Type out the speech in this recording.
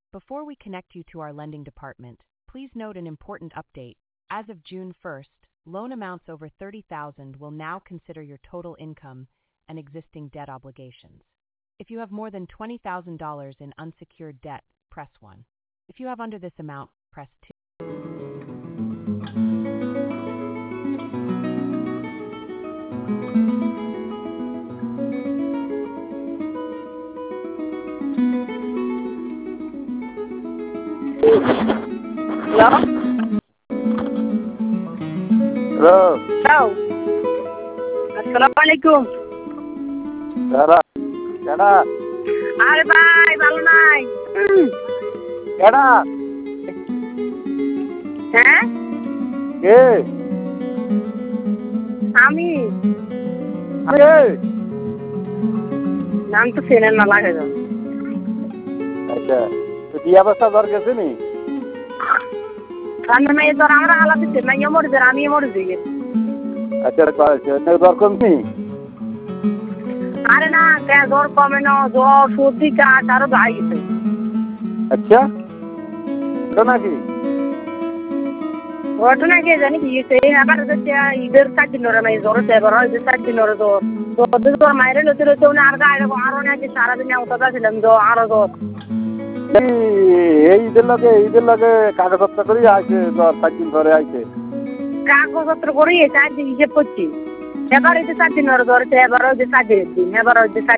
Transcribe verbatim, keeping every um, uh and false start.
Before we connect you to our lending department, please note an important update. As of June first, loan amounts over thirty thousand dollars will now consider your total income and existing debt obligations. If you have more than twenty thousand dollars in unsecured debt, press one. If you have under this amount, press two. Hello? Hello. Hello. Assalamualaikum. Kera. Kera. আরে ভাই ভালো নাই Kera. হ্যাঁ কে? আমি কে? নাম তো চেনেন না লাগে তো আচ্ছা তো বিয়া বাসা দর গেছে নি? আমি না এবার আমরা আলাদা দিতে না এমর দের আমি এমর দিই আচ্ছা কয়েছে তো দর কম নি? আরে না কে জ্বর কমে না জ্বর সর্দি কাশ আরো গাই গেছে আচ্ছা তো নাকি? ঘটনা কে জানি কি হয়েছে আবার হচ্ছে ঈদের চার দিন ধরে মানে জ্বর হচ্ছে এবার ঈদের চার দিন ধরে জ্বর জ্বর জ্বর মায়ের লতে লতে উনি আর গায়ে আরো নাকি সারাদিন উঠা ছিলাম জ্বর আরো জ্বর এই ঈদের লগে ঈদের লগে কাগজপত্র করে আইছে দর চার দিন ধরে আইছে কাগজপত্র করে চার দিন হিসেব করছি এবার হচ্ছে চার দিন ধরে জ্বর হচ্ছে এবার হচ্ছে চার দিন এবার হচ্ছে